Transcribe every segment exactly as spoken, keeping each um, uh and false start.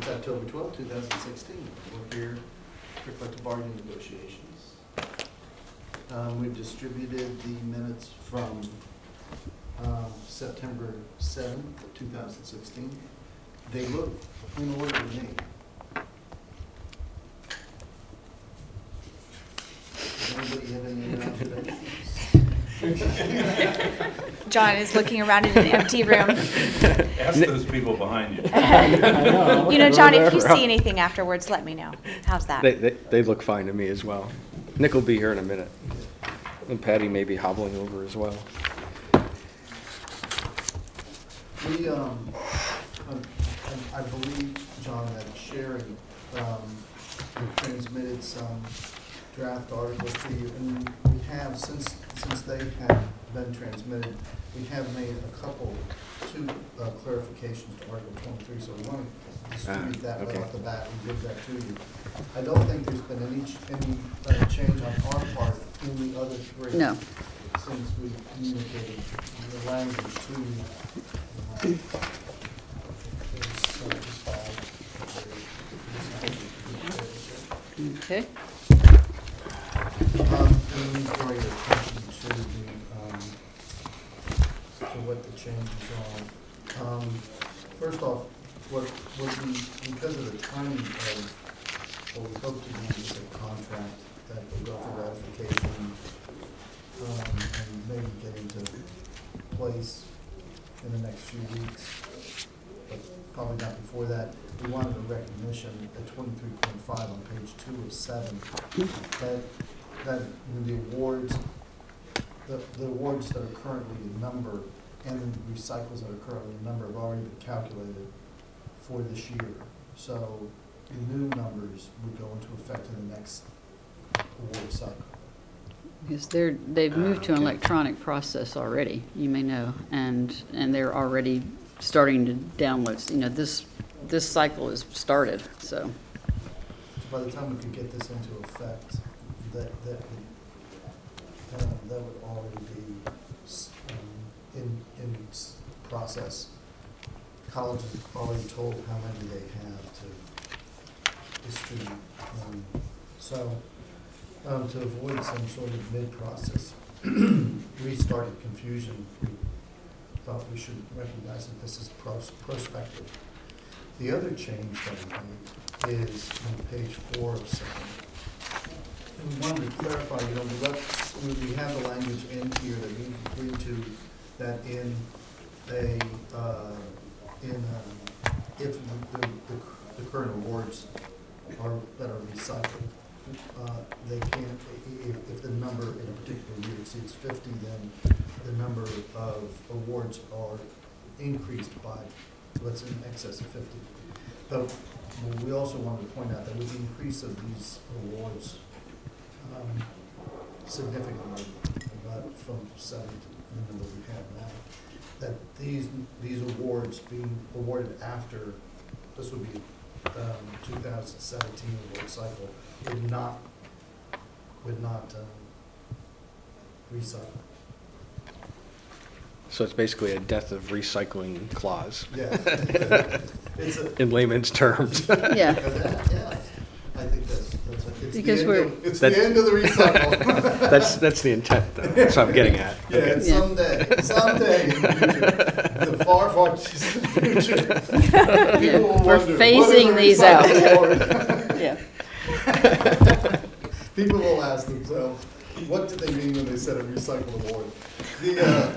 October twelfth, two thousand sixteen. We're here for collective bargaining negotiations. Um, we've distributed the minutes from um, September seventh, two thousand sixteen. They look in order to me. Does anybody have any other observations? John is looking around in an empty room. Ask those people behind you. You know, John, if you see anything afterwards, let me know. How's that? They, they, they look fine to me as well. Nick will be here in a minute. And Patty may be hobbling over as well. We, um, um, I believe, John, that Sherry um, transmitted some draft articles to you, and we have, since since they have been transmitted, we have made a couple, two uh, clarifications to Article twenty-three, so we want to distribute that right okay. off the bat and give that to you. I don't think there's been any ch- any uh, change on our part in the other three. No. Since we communicated the language to you. Uh, there's, uh, Okay. Um, and let me draw your attention to the, um, to what the changes are. Um, first off, what, what we, because of the timing of what we hope to be is a contract that will go for ratification, um, and maybe get into place in the next few weeks, but probably not before that. We wanted a recognition at twenty-three point five on page two of seven, that that the awards, the, the awards that are currently in number and the recycles that are currently in number have already been calculated for this year. So the new numbers would go into effect in the next award cycle. Because they're, they've moved to an Okay. electronic process already, you may know, and, and they're already starting to download, you know, this, this cycle has started, so. So by the time we could get this into effect, that, that would, um, that would already be, s- um, in, in s- process. Colleges have already told how many they have to distribute. Um, So, um, to avoid some sort of mid-process restarted confusion, we thought we should recognize that this is pros- prospective. The other change that we made is on page four of seven. And we wanted to clarify, you know, we left, we we have the language in here that we've agreed to, that in a, uh, in, um, if the, the, the current awards are, that are recycled, uh, they can't, if, if the number in a particular year exceeds fifty, then the number of awards are increased by what's in excess of fifty. But we also wanted to point out that with the increase of these awards, um, significantly, about from seven to the number we have now, that these, these awards being awarded after, this would be, um, two thousand seventeen award cycle, would not, would not, um, recycle. So it's basically a death of recycling clause Yeah. It's a, in layman's terms. Yeah, yeah, I think that's, that's, a- it's the Because end we're- of, it's the That's- end of the recycle. That's, that's the intent, though. That's what I'm getting at. Yeah, Okay. and Yeah. someday, someday in the future, the far, far distant future, yeah. people will We're wonder, phasing what is a these out. recycle award? Yeah. People will ask themselves, what did they mean when they said a recycle award? The, uh,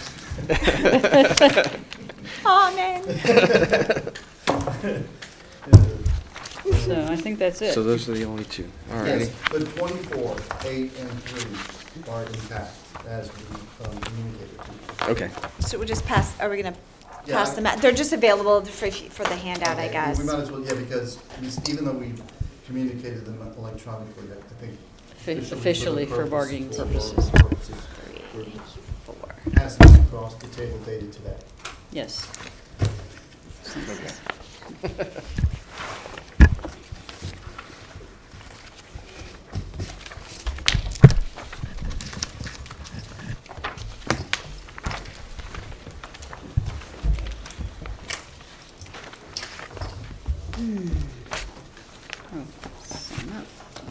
Amen. So I think that's it. So those are the only two. All yes, righty. but twenty-four, eight, and three are intact as we um, communicated to you. Okay. So we'll just pass, are we going to Yeah, pass I- them out? They're just available for, for the handout, I Okay, guess. We might as well, yeah, because we s- even though we've communicated them electronically, I think Offi- Officially for the bargaining for- for purposes. purposes, Three, we're four. passing this across the table dated today. Yes. Hmm. Oh, sign up.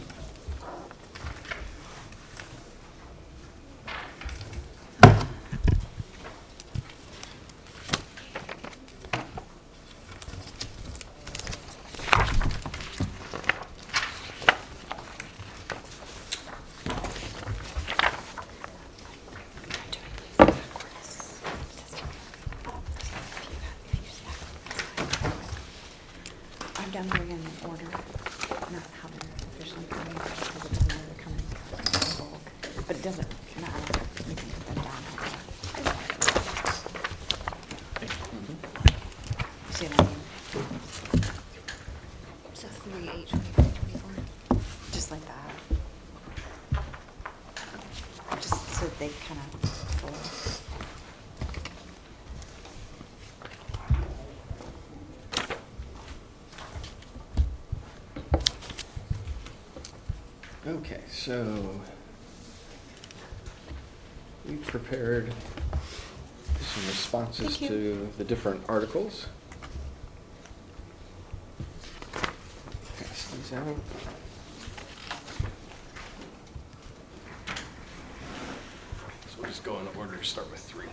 I'm done bringing an order, not how they're officially coming, because it doesn't know they're coming in bulk. But it doesn't matter, we can put them down. See what I mean? So three, eight, twenty-four, twenty-four, just like that. Just so they kind of fold. Okay, so we prepared some responses Thank you. to the different articles. Pass these out. So we'll just go in order, start with three.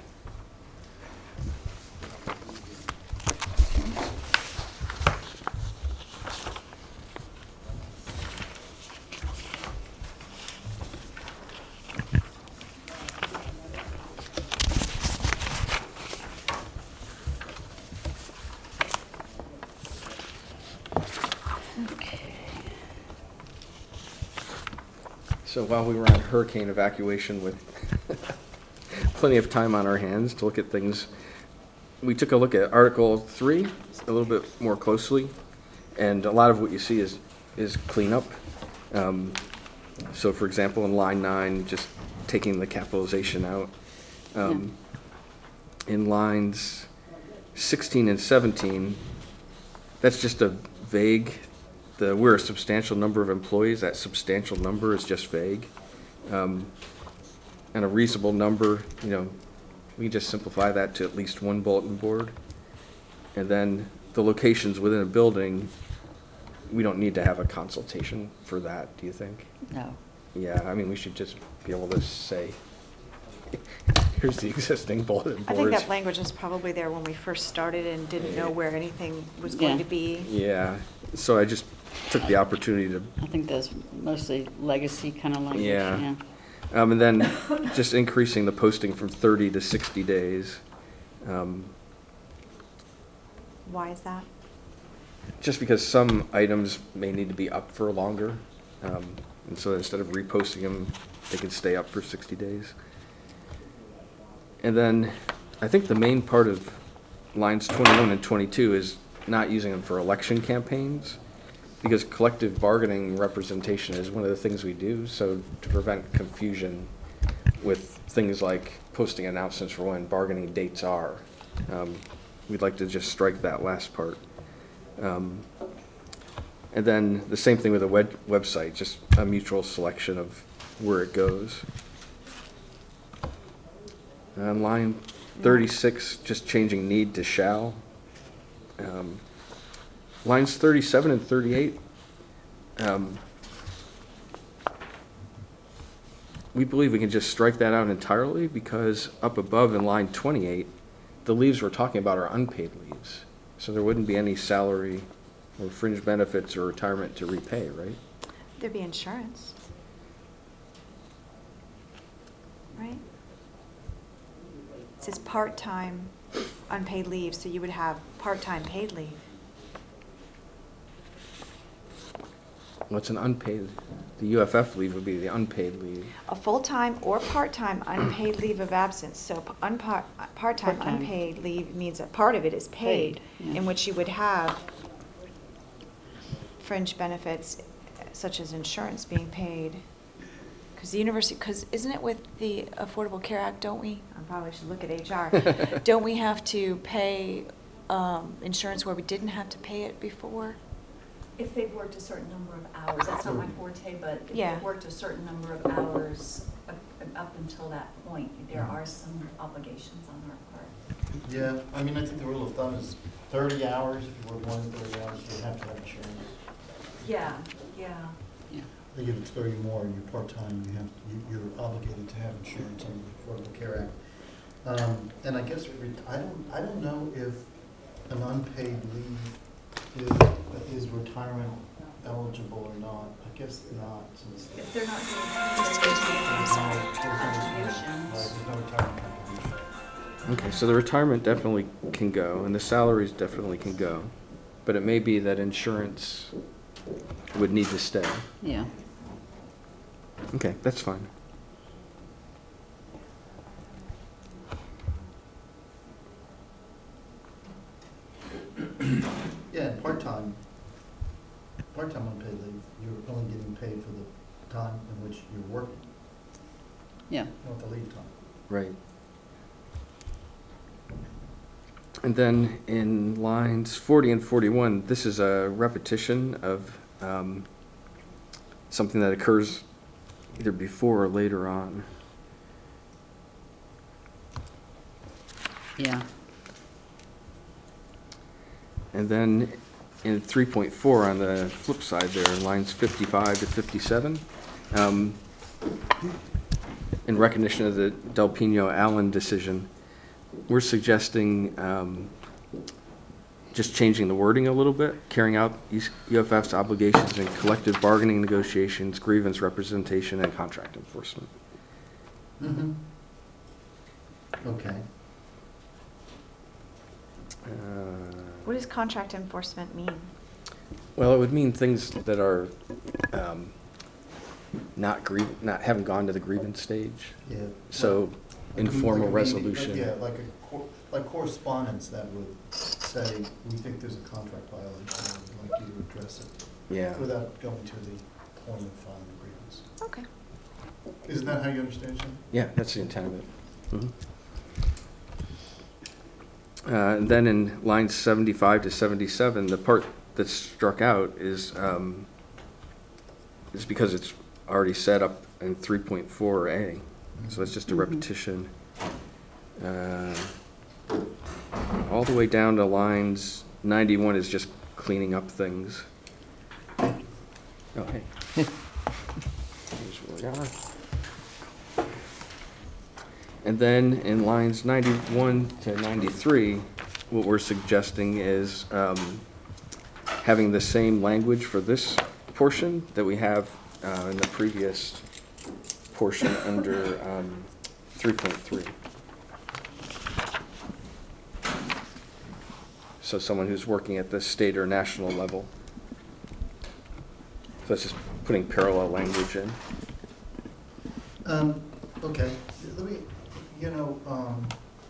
So while we were on hurricane evacuation with plenty of time on our hands to look at things, we took a look at Article three a little bit more closely, and a lot of what you see is, is cleanup. Um, so for example, in line nine, just taking the capitalization out. Um, in lines sixteen and seventeen, that's just a vague, the, we're a substantial number of employees, that substantial number is just vague. Um, and a reasonable number, you know, we can just simplify that to at least one bulletin board. And then the locations within a building, we don't need to have a consultation for that, do you think? No. Yeah, I mean, we should just be able to say, here's the existing bulletin boards. I think that language is probably there when we first started and didn't know where anything was going Yeah. to be. Yeah, so I just took the opportunity to, I think that's mostly legacy kind of language, Yeah. yeah. um, and then just increasing the posting from thirty to sixty days. Um, Why is that? Just because some items may need to be up for longer. Um, and so instead of reposting them, they can stay up for sixty days. And then I think the main part of lines twenty-one and twenty-two is not using them for election campaigns, because collective bargaining representation is one of the things we do, so to prevent confusion with things like posting announcements for when bargaining dates are, um, we'd like to just strike that last part. Um, and then the same thing with the web website, just a mutual selection of where it goes. On line thirty-six, just changing need to shall. Um, lines thirty-seven and thirty-eight, um, we believe we can just strike that out entirely, because up above in line twenty-eight, the leaves we're talking about are unpaid leaves. So there wouldn't be any salary or fringe benefits or retirement to repay, right? There'd be insurance. Right? It says part-time unpaid leave, so you would have part-time paid leave. What's an unpaid? The U F F leave would be the unpaid leave. A full-time or part-time unpaid leave of absence, so p- unpar- part-time Part-time. unpaid leave means that part of it is paid, Paid, yeah. in which you would have fringe benefits such as insurance being paid. Because the university, because isn't it with the Affordable Care Act, don't we, I probably should look at H R, don't we have to pay um, insurance where we didn't have to pay it before? If they've worked a certain number of hours, that's not my forte, but if Yeah. they've worked a certain number of hours up, up until that point, there are some obligations on our part. Yeah, I mean, I think the rule of thumb is thirty hours, if you work more than thirty hours, you have to have insurance. Yeah, yeah. Yeah. I think if it's thirty more and you're part-time, you have, you, you're obligated to have insurance under the Affordable Care Act. Um, and I guess, re- I don't, I don't know if an unpaid leave is, is retirement eligible or not. I guess not, since. If they're not doing Just gives me a there's no- there's no- contributions. Right, there's no retirement contribution. Okay, so the retirement definitely can go, and the salaries definitely can go, but it may be that insurance would need to stay. Yeah. Okay, that's fine. Yeah, and part-time, part-time unpaid leave, you're only getting paid for the time in which you're working, Yeah. not the leave time. Right. And then in lines forty and forty-one, this is a repetition of um, something that occurs either before or later on. Yeah. And then in three point four, on the flip side there, lines fifty-five to fifty-seven, um, in recognition of the Del Pino Allen decision, we're suggesting um, just changing the wording a little bit, carrying out U F F's obligations in collective bargaining negotiations, grievance representation, and contract enforcement. Mm-hmm. Okay. Uh, What does contract enforcement mean? Well, it would mean things that are um, not griev, not, haven't gone to the grievance stage. Yeah. So Like a- informal like a meeting- resolution. Yeah, like a, cor- like correspondence that would say, we think there's a contract violation, and we'd like you to address it. Yeah. Without going to the point of filing a grievance. Okay. Isn't that how you understand it? Yeah, that's the intent of it. Mhm. Uh, and then in lines seventy-five to seventy-seven, the part that's struck out is, um, is because it's already set up in three point four A. So it's just a Mhm. repetition. Uh, all the way down to lines ninety-one is just cleaning up things. Oh, hey. Here's where we are. And then in lines ninety-one to ninety-three, what we're suggesting is um, having the same language for this portion that we have uh, in the previous portion under um, three point three. So someone who's working at the state or national level. So that's just putting parallel language in. Um, okay, let me, you know, um,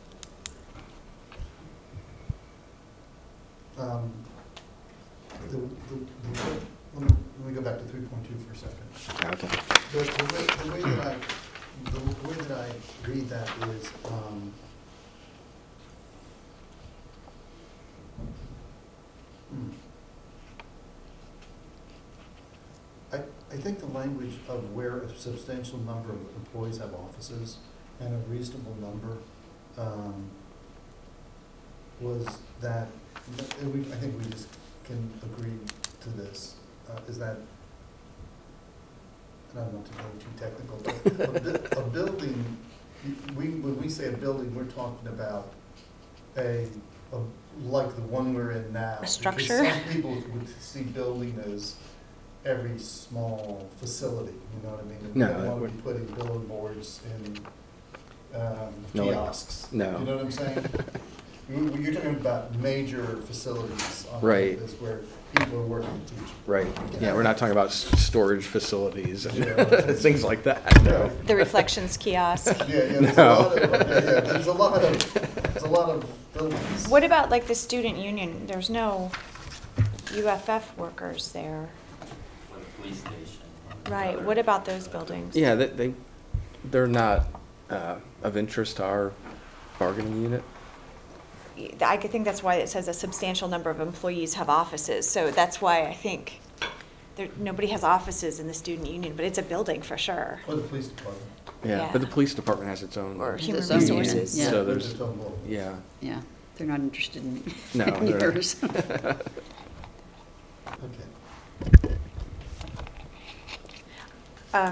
um, the, the, the, let me, let me go back to three point two for a second. Okay. The, the way, the way that I, the way that I read that is, um, hmm. I, I think the language of where a substantial number of employees have offices and a reasonable number, um, was that, and we, I think we just can agree to this, uh, is that, I don't want to go too technical, but a, bu- a building, we, when we say a building, we're talking about a, a, like the one we're in now. A Because structure? some people would see building as every small facility, you know what I mean? And No, they that want to would- be putting billboards and um, No, like- kiosks. no. You know what I'm saying? You- You're talking about major facilities on Right. campus where people are working and teaching. Right, yeah, we're not talking about s- storage facilities and Yeah. things like that, no. The reflections kiosk. Yeah, yeah, there's a No. lot of, yeah, yeah, there's a lot of, there's a lot of buildings. What about like the student union? There's no U F F workers there. For the police station. Right, what about those buildings? Yeah, they, they, they're not uh, of interest to our bargaining unit. I could think that's why it says a substantial number of employees have offices, so that's why I think there, nobody has offices in the student union, but it's a building for sure. Or the police department. Yeah, Yeah. but the police department has its own. Or It's human its own union, resources. yeah. So With there's, its own law. yeah. Yeah, they're not interested in No, in they're not. yours. Okay. Um,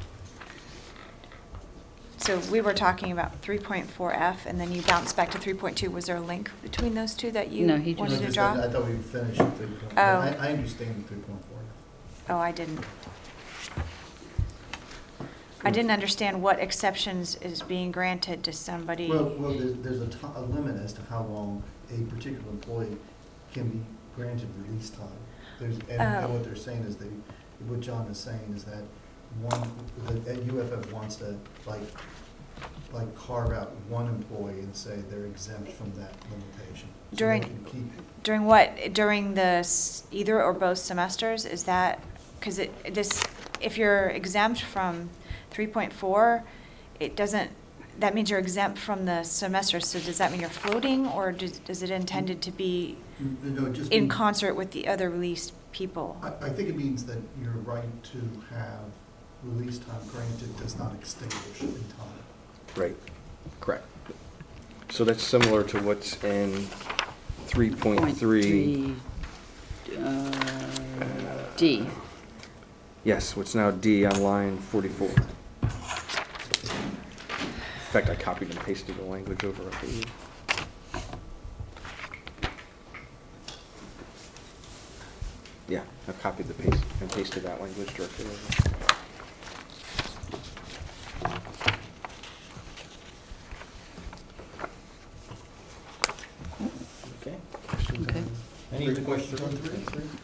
So we were talking about three point four F, and then you bounced back to three point two. Was there a link between those two that you No, he just- wanted No, to just draw? that- I thought we finished at three point, Oh. I, I understand three point four. Oh, I didn't. I didn't understand what exceptions is being granted to somebody. Well, well, there's, there's a ti- a limit as to how long a particular employee can be granted release time. There's, and, and Oh. what they're saying is they, what John is saying is that one, that U F F wants to, like, like carve out one employee and say they're exempt from that limitation. So they During- can keep- During what, during the s- either or both semesters, is that, because it, this, if you're exempt from three point four, it doesn't, that means you're exempt from the semester, so does that mean you're floating, or does, does it intended to be No, it just in means- concert with the other released people? I, I think it means that your right to have release time granted does not extinguish in time. Right, correct. So that's similar to what's in three point three. uh, D. Yes, what's now D on line forty-four. In fact, I copied and pasted the language over a page. Yeah, I copied the paste and pasted that language directly over. Okay. questions Okay. on- Any questions on Three, three? three?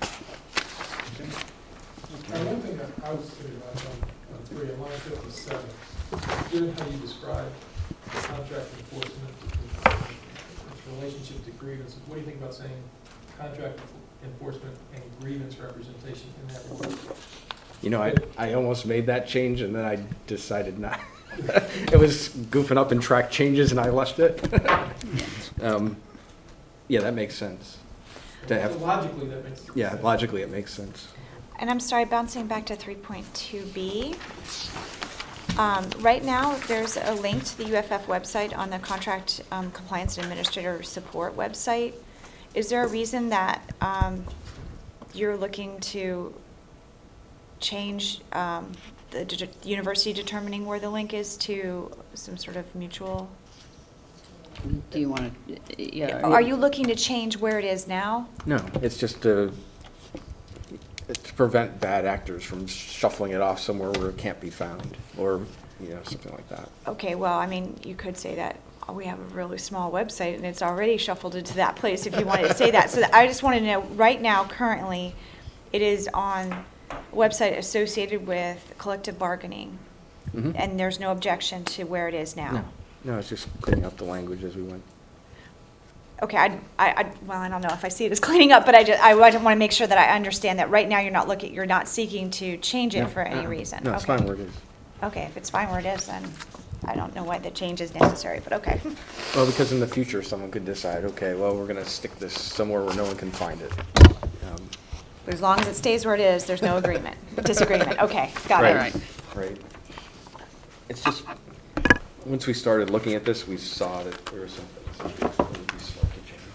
Uh, one thing that I was thinking about on, on three, on line fifty-seven, given how you describe the contract enforcement, its relationship to grievances, what do you think about saying contract enforcement and grievance representation in that order? You know, I, I almost made that change and then I decided not. It was goofing up in track changes and I left it. Um, Yeah, that makes sense. To So have, logically, that makes. yeah, sense. logically it makes sense. And I'm sorry, bouncing back to three point two B. Um, right now, there's a link to the U F F website on the Contract um, Compliance and Administrator Support website. Is there a reason that um, you're looking to change um, the de- university determining where the link is to some sort of mutual? Do you want to, yeah. Are you looking to change where it is now? No, it's just to, it's to prevent bad actors from shuffling it off somewhere where it can't be found, or, you know, something like that. Okay, well, I mean, you could say that oh, we have a really small website and it's already shuffled into that place if you wanted to say that. So I just wanted to know, right now, currently, it is on a website associated with collective bargaining, Mhm. and there's no objection to where it is now. No, no, it's just cleaning up the language as we went. Okay, I, I, I- well, I don't know if I see it as cleaning up, but I just, I want to make sure that I understand that right now you're not looking, you're not seeking to change it No, for any uh-uh. reason. No, it's Okay. fine where it is. Okay, if it's fine where it is, then I don't know why the change is necessary, but okay. Well, because in the future, someone could decide, okay, well, we're gonna stick this somewhere where no one can find it. Um, But as long as it stays where it is, there's no agreement, disagreement. Okay, got Right. it. Right. Right. It's just, once we started looking at this, we saw that there were some things that would be slow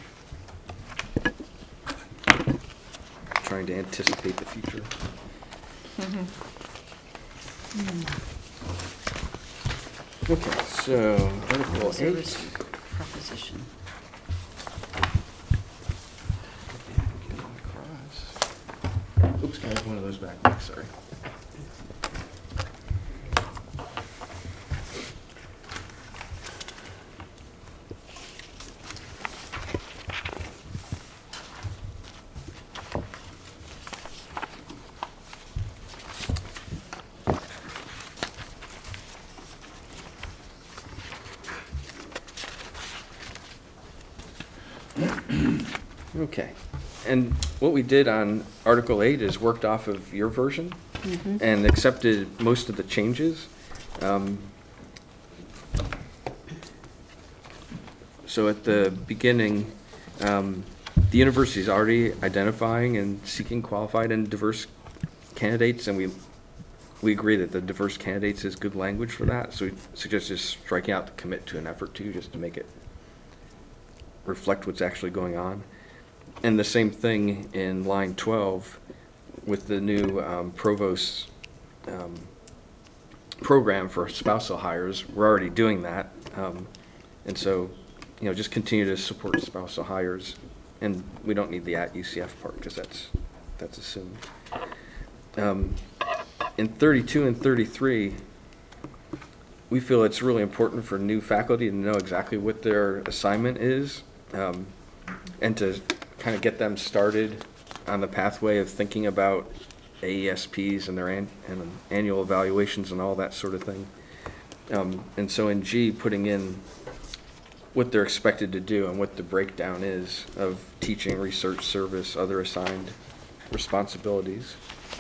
to change. Trying to anticipate the future. Mhm. Okay, so Article Service eight. proposition. Oops, can I have one of those back, Mike? Sorry. Okay, and what we did on Article eight is worked off of your version Mhm. and accepted most of the changes. Um, So at the beginning, um, the university is already identifying and seeking qualified and diverse candidates, and we, we agree that the diverse candidates is good language for that, so we suggest just striking out the commit to an effort to, just to make it reflect what's actually going on. And the same thing in line twelve with the new um, provost um, program for spousal hires. We're already doing that. Um, and so, you know, just continue to support spousal hires. And we don't need the at U C F part because that's, that's assumed. Um, in thirty-two and thirty-three, we feel it's really important for new faculty to know exactly what their assignment is, um, and to kind of get them started on the pathway of thinking about A E S Ps and their an, and annual evaluations and all that sort of thing. Um, and so in G, putting in what they're expected to do and what the breakdown is of teaching, research, service, other assigned responsibilities.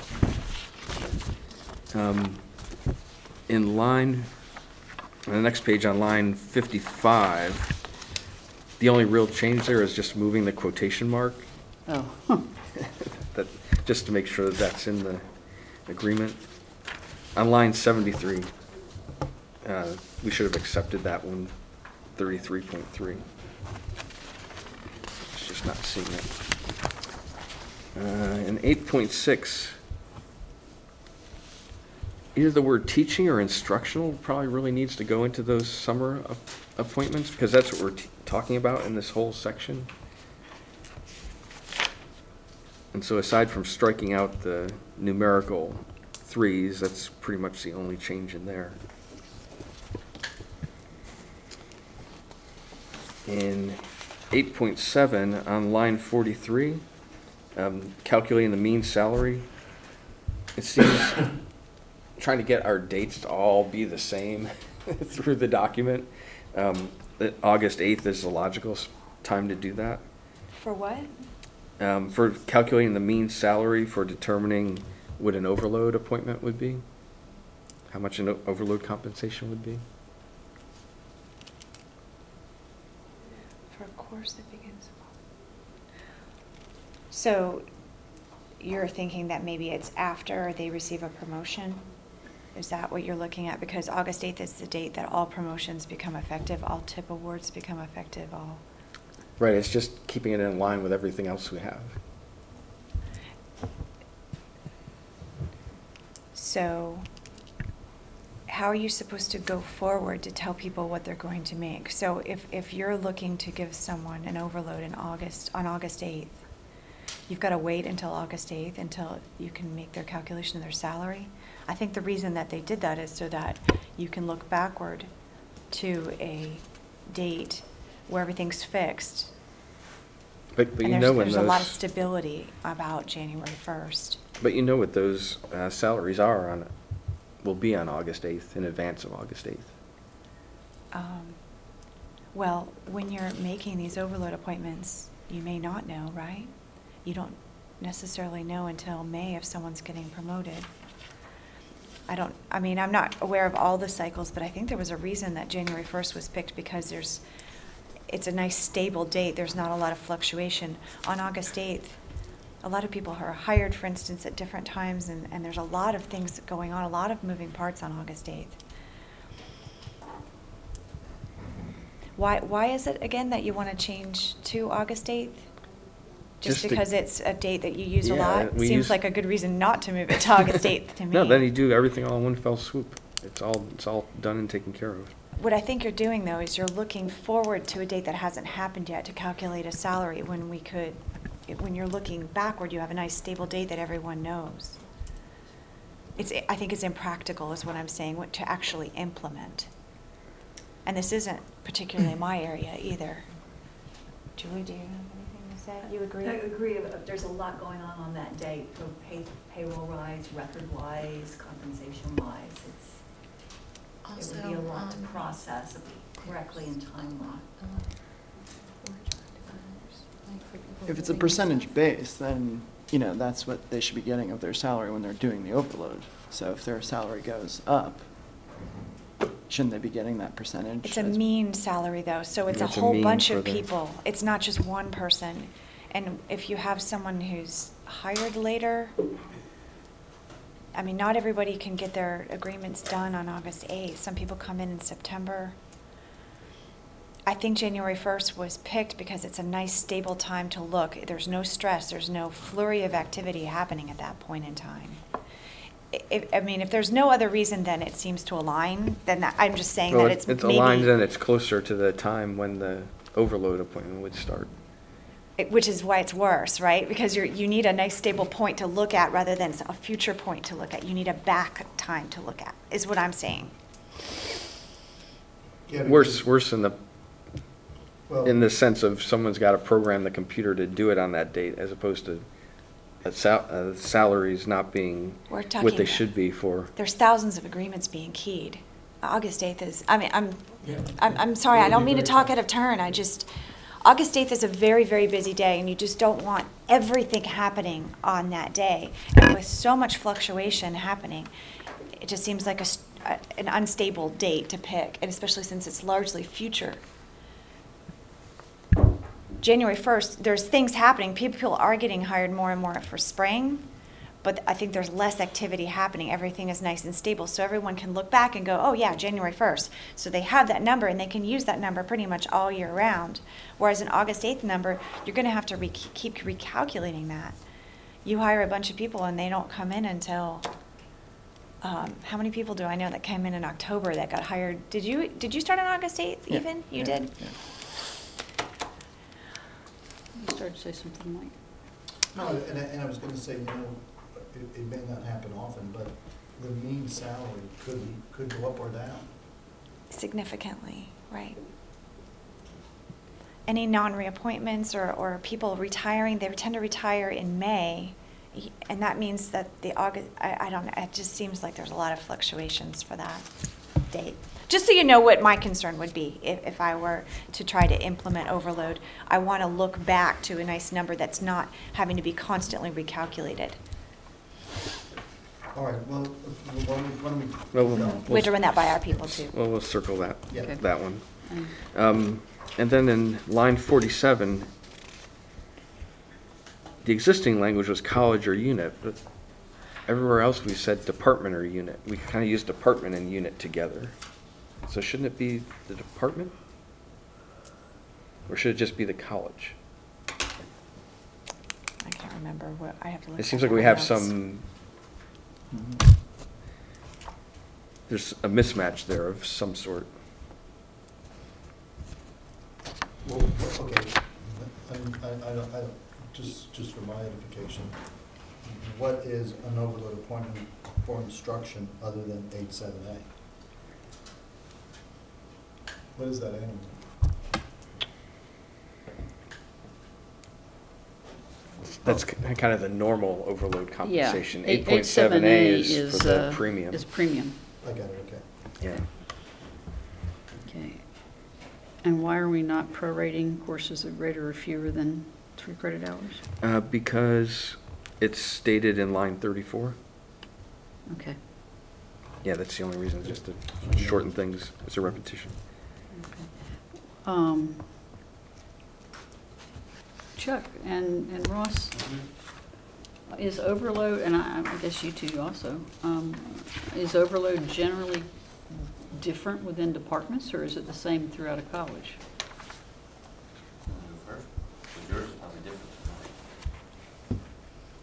Um, in line, on the next page on line fifty-five, the only real change there is just moving the quotation mark. Oh, That, just to make sure that that's in the agreement. On line seventy-three, uh, we should have accepted that one, thirty-three point three. It's just not seeing it. Uh, in eight point six, either the word teaching or instructional probably really needs to go into those summer ap- appointments, because that's what we're t- talking about in this whole section. And so aside from striking out the numerical threes, that's pretty much the only change in there. In eight point seven, on line forty-three, um, calculating the mean salary, it seems trying to get our dates to all be the same through the document. Um, that August eighth is the logical s- time to do that. For what? Um, for calculating the mean salary for determining what an overload appointment would be, how much an o- overload compensation would be. For a course that begins. So you're thinking that maybe it's after they receive a promotion? Is that what you're looking at? Because August eighth is the date that all promotions become effective, all tip awards become effective, all. Right, it's just keeping it in line with everything else we have. So how are you supposed to go forward to tell people what they're going to make? So if, if you're looking to give someone an overload in August, on August eighth, you've got to wait until August eighth until you can make their calculation of their salary. I think the reason that they did that is so that you can look backward to a date where everything's fixed. But, but And you there's, know when there's a lot of those, stability about January first. but you know what those uh, salaries are on, will be on August eighth, in advance of August eighth. Um, Well, when you're making these overload appointments, you may not know, right? You don't necessarily know until May if someone's getting promoted. I don't, I mean, I'm not aware of all the cycles, but I think there was a reason that January first was picked because there's, it's a nice stable date. There's not a lot of fluctuation. On August eighth, a lot of people are hired, for instance, at different times, and, and there's a lot of things going on, a lot of moving parts on August eighth. Why, why is it, again, that you want to change to August eighth? Just Just to- because it's a date that you use a Yeah, lot? we Seems use- like a good reason not to move it to August eighth to me. No, then you do everything all in one fell swoop. It's all, it's all done and taken care of. What I think you're doing, though, is you're looking forward to a date that hasn't happened yet to calculate a salary when we could, when you're looking backward, you have a nice stable date that everyone knows. It's, I think it's impractical is what I'm saying, what to actually implement. And this isn't particularly my area either. Julie, do you have anything to say? You agree? I agree, Uh, there's a lot going on on that date, so pay, payroll wise, record-wise, compensation-wise, it's, it would be a lot to um, process correctly and timely. If it's a percentage base, then, you know, that's what they should be getting of their salary when they're doing the overload. So if their salary goes up, shouldn't they be getting that percentage? It's a as- mean salary, though, so it's a It's a whole mean bunch for of the- people. It's not just one person. And if you have someone who's hired later, I mean, not everybody can get their agreements done on August eighth. Some people come in in September. I think January first was picked because it's a nice, stable time to look. There's no stress, there's no flurry of activity happening at that point in time. If, I mean, if there's no other reason, then it seems to align, then that- I'm just saying Well, that it- it's It's maybe. aligned and it's closer to the time when the overload appointment would start. It- Which is why it's worse, right? Because you're, you need a nice stable point to look at rather than a future point to look at. You need a back time to look at, is what I'm saying. Yeah, Worse, because- worse in the, well, in the sense of someone's got to program the computer to do it on that date as opposed to a sal- uh, salaries not being We're what talking they about- should be for. There's thousands of agreements being keyed. August eighth is, I mean, I'm, Yeah. I'm, I'm sorry, I It'll don't be mean to very talk fast. out of turn. I just, August eighth is a very, very busy day, and you just don't want everything happening on that day. And with so much fluctuation happening, it just seems like a, s- a- an unstable date to pick, and especially since it's largely future. January first, there's things happening. People are getting hired more and more for spring, but I think there's less activity happening. Everything is nice and stable, so everyone can look back and go, oh yeah, January first. So they have that number, and they can use that number pretty much all year round. Whereas an August eighth number, you're gonna have to re- keep recalculating that. You hire a bunch of people, and they don't come in until, um, how many people do I know that came in in October that got hired? Did you, did you start on August eighth Yeah, even? You yeah, did? yeah. You started to say something, Mike? No, and I, and I was gonna say, you know, it, it may not happen often, but the mean salary could, could go up or down. Significantly, right. Any non-reappointments or, or people retiring, they tend to retire in May, y- and that means that the August, I, I don't know, it just seems like there's a lot of fluctuations for that date. Just so you know what my concern would be if, if I were to try to implement overload. I want to look back to a nice number that's not having to be constantly recalculated. All right, well, why don't we, why don't we? Well, we'll- go? We have to run that by our people too. Well, we'll circle that, Yeah. Okay. that one. Um, Um, And then in line forty-seven, the existing language was college or unit, but everywhere else we said department or unit. We kind of used department and unit together. So shouldn't it be the department? Or should it just be the college? I can't remember what, I have to look. It back seems at like we my have notes. some, Mhm. there's a mismatch there of some sort. Well, well, okay, I'm- I, I don't, I don't, just, just for my edification, what is an overload appointment for instruction other than eight seven A? What is that animal? That's k- kind of the normal overload Yeah. compensation. Eight- Eight point seven A is for the uh, premium. Is premium, I got it, okay. Yeah. okay. And why are we not prorating courses of greater or fewer than three credit hours? Uh, because it's stated in line thirty-four. Okay. Yeah, that's the only reason, just to shorten things. It's a repetition. Um, Chuck and, and Ross, is overload, and I, I guess you two also, um, is overload generally different within departments, or is it the same throughout a college? First, but yours is probably different than mine.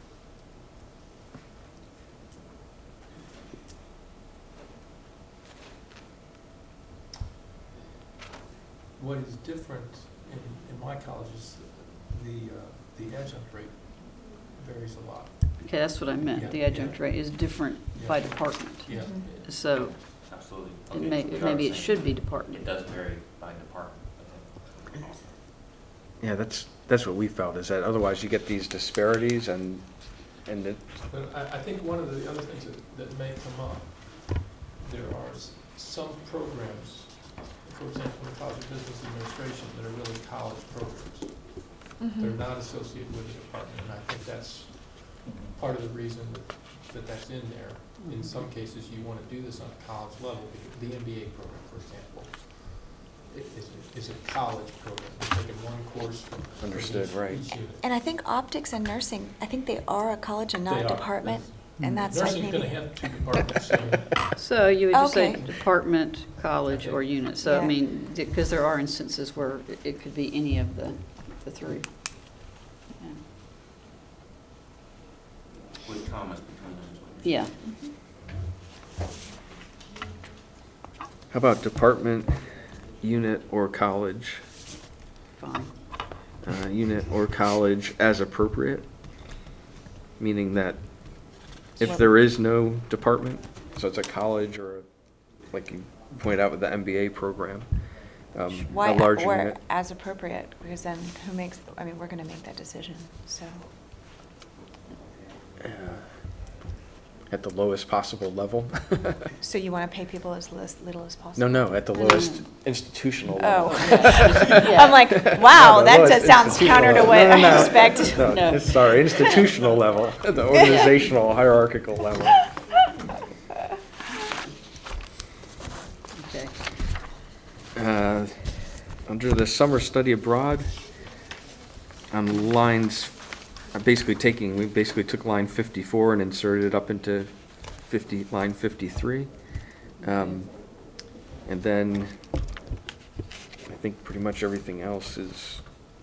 What is different in, in my college is the, uh, the adjunct rate varies a lot. Okay, that's what I meant, Yeah, the adjunct yeah. rate is different by Yeah. department. Yeah. Mhm. So Absolutely. it Okay, may, so we are maybe the it same. should be department. It does vary by department. Okay. Yeah, that's, that's what we felt, is that otherwise you get these disparities and, and it, But I, I think one of the other things that, that may come up, there are s- some programs, for example, in the College of Business Administration, that are really college programs. Mhm. They're not associated with the department, and I think that's part of the reason that, that that's in there. In some cases, you want to do this on a college level, because the M B A program, for example, i- is, is a college program. You're taking one course from. from Understood, each- right. each unit. And I think optics and nursing, I think they are a college and not They a are. department. and that's like Nursing's gonna maybe, have two departments, so So you would just say Okay. department, college, or unit. So, I Yeah. mean, because there are instances where it- it could be any of the, the three. Yeah. With commas between them is what you're Yeah. saying. How about department, unit, or college? Fine. Uh, unit or college as appropriate, meaning that if Well- there is no department, so it's a college or, a- like you pointed out with the M B A program, um, why, a large or unit. as appropriate, because then who makes, I mean, we're gonna make that decision, so. uh, At the lowest possible level. So you wanna pay people as lis- little as possible? No, no, at the No, no, lowest no. institutional level. Oh. Yeah. I'm like, wow, No, the that lowest just sounds institutional counter to level. what No, no, I no. expect. No, No. sorry, institutional level, the organizational hierarchical level. Okay. Uh, Under the summer study abroad, on lines, I'm basically taking, we basically took line fifty-four and inserted it up into fifty, line fifty-three. Um, And then, I think pretty much everything else is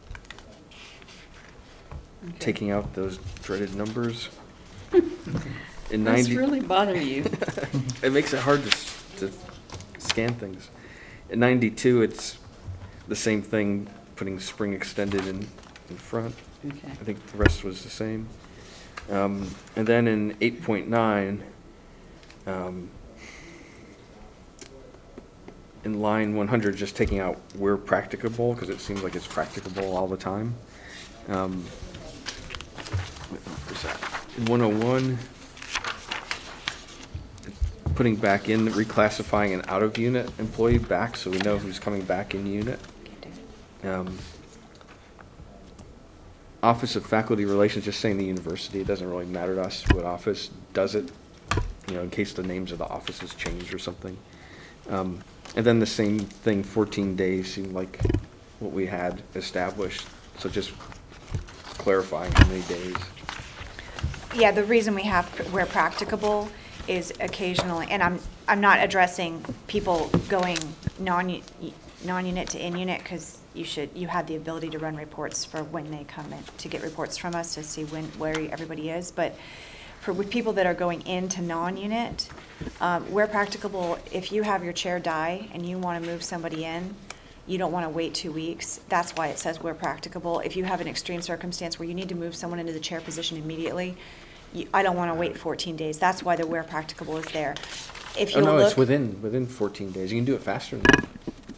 Okay. taking out those dreaded numbers. In That's ninety, really bother you. it makes it hard to, s- to scan things. In ninety-two, it's the same thing, putting spring extended in, in front. Okay. I think the rest was the same. Um, and then in eight point nine, um, in line one hundred, just taking out where practicable, because it seems like it's practicable all the time. Um, what was that? In one oh one, putting back in, reclassifying an out-of-unit employee back, so we know who's coming back in unit. Um, Office of Faculty Relations, just saying the university, it doesn't really matter to us what office does it, you know, in case the names of the offices change or something. Um, and then the same thing, fourteen days seemed like what we had established, so just clarifying how many days. Yeah, the reason we have, where practicable, is occasionally, and I'm, I'm not addressing people going non, non-unit to in-unit, because you should, you have the ability to run reports for when they come in, to get reports from us to see when, where everybody is, but for with people that are going into non-unit, um, where practicable, if you have your chair die and you want to move somebody in, you don't want to wait two weeks. That's why it says where practicable. If you have an extreme circumstance where you need to move someone into the chair position immediately, you, I don't want to wait fourteen days. That's why the where practicable is there. If Oh, you no, look, it's within, within fourteen days. You can do it faster than that.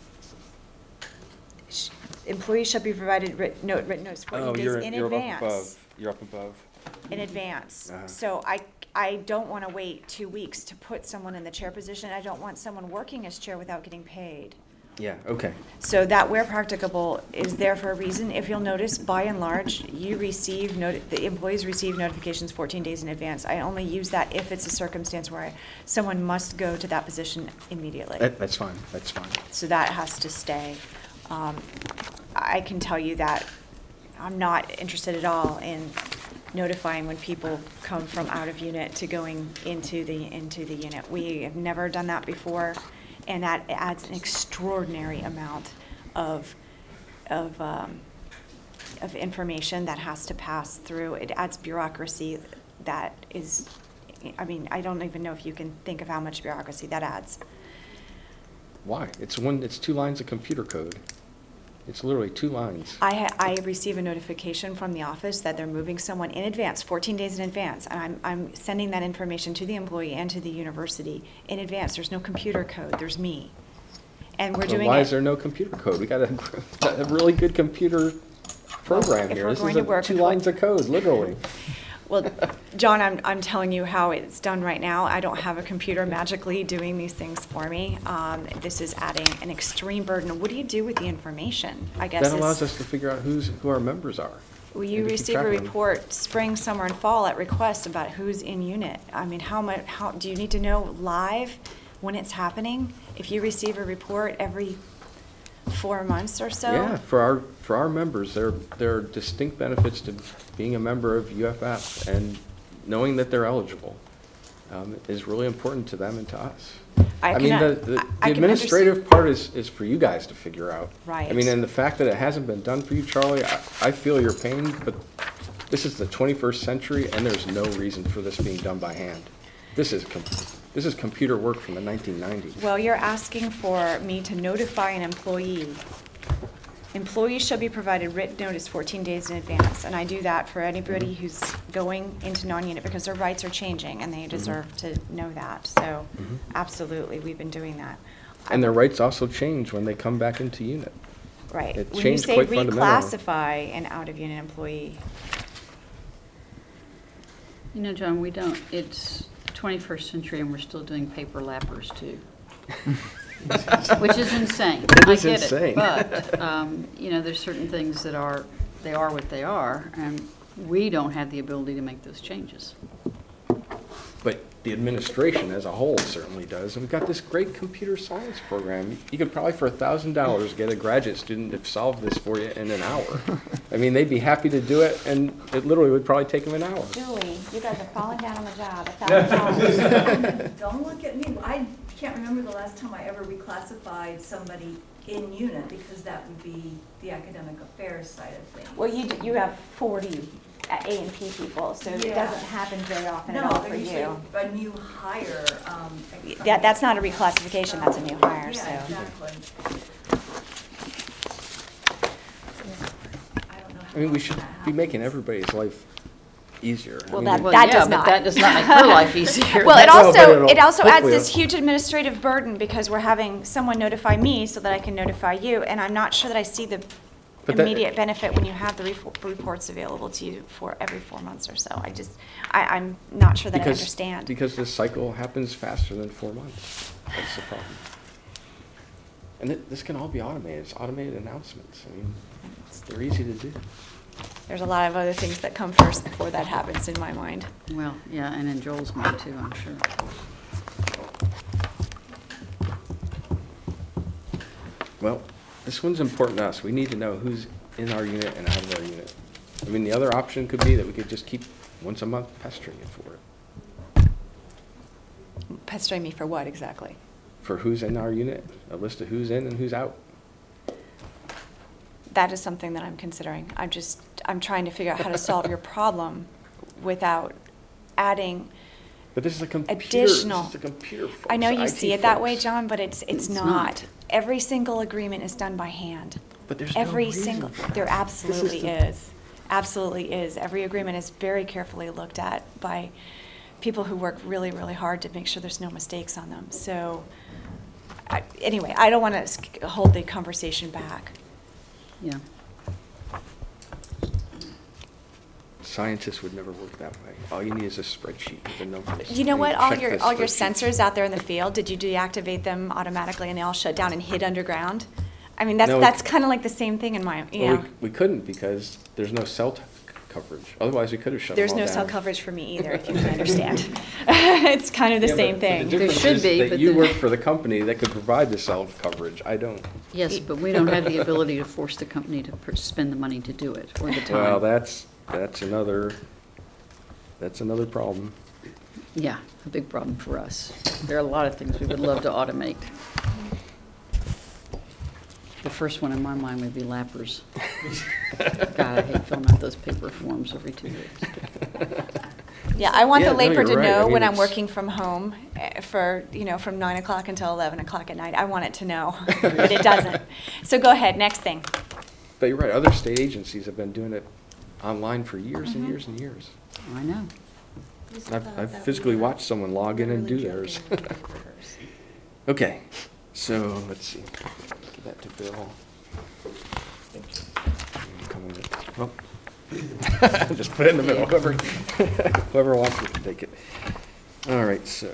sh- employees shall be provided writ, note, written notice fourteen Oh, days you're, in you're up advance. above, you're up above. In advance. Uh-huh. So I, I don't want to wait two weeks to put someone in the chair position. I don't want someone working as chair without getting paid. Yeah, okay. So that where practicable is there for a reason. If you'll notice, by and large, you receive, noti- the employees receive notifications fourteen days in advance. I only use that if it's a circumstance where I- someone must go to that position immediately. That, that's fine, that's fine. So that has to stay. Um, I can tell you that I'm not interested at all in notifying when people come from out of unit to going into the, into the unit. We have never done that before, and that adds an extraordinary amount of, of, um, of information that has to pass through. It adds bureaucracy that is, I mean, I don't even know if you can think of how much bureaucracy that adds. Why? It's one, it's two lines of computer code. It's literally two lines. I, ha- I receive a notification from the office that they're moving someone in advance, fourteen days in advance, and I'm, I'm sending that information to the employee and to the university in advance. There's no computer code, there's me. And we're Well, doing why is there it, no computer code? We got a, a really good computer program if here. we're This going is to a- work two with what- lines of code, literally. well, John, I'm, I'm telling you how it's done right now. I don't have a computer magically doing these things for me. Um, this is adding an extreme burden. What do you do with the information, I guess That is- allows us to figure out who's, who our members are. Well, you and to keep receive a track of them. report spring, summer, and fall at request about who's in unit. I mean, how much, how, do you need to know live when it's happening? If you receive a report every four months or so? Yeah, for our, for our members, there, there are distinct benefits to being a member of U F F, and knowing that they're eligible um, is really important to them and to us. I I mean, can- the, the I- the I can administrative part is, is for you guys to figure out. Right. I mean, and the fact that it hasn't been done for you, Charlie, I, I feel your pain, but this is the twenty-first century, and there's no reason for this being done by hand. This is, com- this is computer work from the nineteen nineties. Well, you're asking for me to notify an employee. Employees shall be provided written notice fourteen days in advance, and I do that for anybody Mhm. who's going into non-unit because their rights are changing and they deserve to know that. So Mhm. absolutely, we've been doing that. And their rights also change when they come back into unit. Right. It When you changed say quite fundamentally. reclassify an out-of-unit employee, You know, John, we don't, it's twenty-first century and we're still doing paper lappers too. Which is insane. It I is get insane. But, um, you know, there's certain things that are, they are what they are, and we don't have the ability to make those changes. But the administration as a whole certainly does. And we've got this great computer science program. You could probably for a thousand dollars get a graduate student to solve this for you in an hour. I mean, they'd be happy to do it, and it literally would probably take them an hour. Julie, you guys are falling down on the job. A thousand dollars. Don't look at me, I can't remember the last time I ever reclassified somebody in unit, because that would be the academic affairs side of things. Well, you, d- you have forty A and P people, so it Yeah. doesn't happen very often at No, all they're for usually you. a new hire. um, from- That, that's not a reclassification, that's a new hire, so. Yeah, exactly. I don't know how I mean, we often should that be making happens. everybody's life easier. I Well, mean, that- Well, that yeah, does but not. that does not make her life easier. Well, it Well, but also, it'll- it also adds hopefully this it'll- huge administrative burden because we're having someone notify me so that I can notify you, and I'm not sure that I see the But that- immediate benefit when you have the refo- reports available to you for every four months or so. I just, I, I'm not sure that I because- understand. Because this cycle happens faster than four months. That's the problem. And it, this can all be automated. It's automated announcements. I mean, it's, they're easy to do. There's a lot of other things that come first before that happens in my mind. Well, yeah, and in Joel's mind too, I'm sure. Well, this one's important to us. We need to know who's in our unit and out of our unit. I mean, the other option could be that we could just keep once a month pestering you for it. Pestering me for what exactly? For who's in our unit, a list of who's in and who's out. That is something that I'm considering. I'm just, I'm trying to figure out how to solve your problem without adding But this is a computer, additional. this is a computer. Folks, I know you I T see it that way, folks. John, but it's, it's It's not. not. Every single agreement is done by hand. But there's no Every reason single, for that. there This is absolutely the- is. Absolutely is. Every agreement is very carefully looked at by people who work really, really hard to make sure there's no mistakes on them. So, I- anyway, I don't want to hold the conversation back. Yeah. Scientists would never work that way. All you need is a spreadsheet with the numbers. You know and what, all check your, the all your spreadsheet. sensors out there in the field, did you deactivate them automatically and they all shut down and hid underground? I mean, that's, No, it- that's kind of like the same thing in my, you Well, know. we, we couldn't because there's no cell t- coverage. Otherwise, we could have shut them There's all no down. cell coverage for me either, if you can understand. It's kind of the Yeah, but- same but thing. The difference should is be, that but you the- work for the company that could provide the cell coverage. I don't. Yes, but we don't have the ability to force the company to per- spend the money to do it, or the time. Well, that's, that's another, that's another problem. Yeah, a big problem for us. There are a lot of things we would love to automate. The first one in my mind would be lappers. God, I hate filling out those paper forms every two weeks. Yeah, I want the Yeah, no, laper you're to right. I know mean, when I'm it's- working from home eh, for, you know, from nine o'clock until eleven o'clock at night. I want it to know, but it doesn't. So go ahead, next thing. But you're right, other state agencies have been doing it online for years and Mhm. years and years. I know. I've, I've physically watched someone log in and do theirs. Okay, so let's see. Give that to Bill. Come in. Well, just put it in the middle. Whoever, whoever wants it can take it. All right, so.